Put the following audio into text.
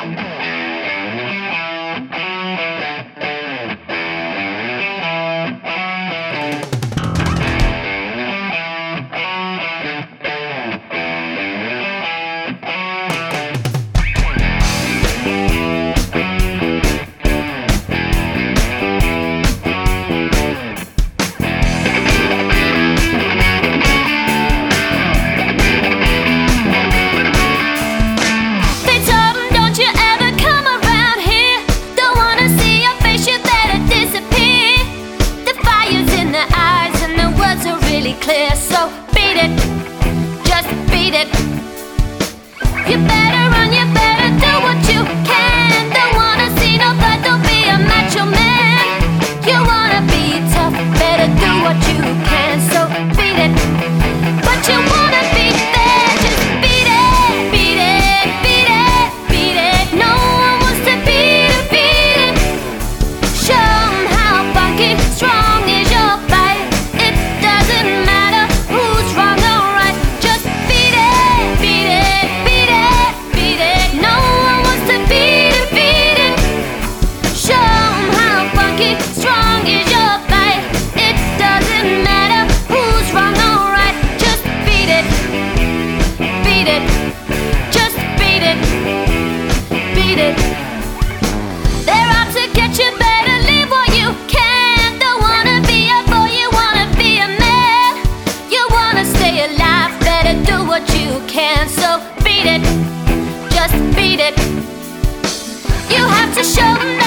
Clear, so beat it, just beat it. You better run, you better do what you can. Don't wanna see no blood, don't be a macho man. You wanna be tough, better do what you can. So beat it, but you wanna be there. Just beat it, beat it, beat it, beat it. No one wants to beat it, beat it. Show 'em how funky, strong is your bite. It doesn't matter who's wrong or right. Just beat it, beat it, beat it, beat it. No one wants to beat it, beat it. Show 'em how funky, strong is your bite. It doesn't matter who's wrong or right. Just beat it, beat it, just beat it, beat it. They're out to get you, better leave what you can. Don't wanna be a boy, you wanna be a man. You wanna stay alive, better do what you can. So beat it, just beat it. You have to show 'em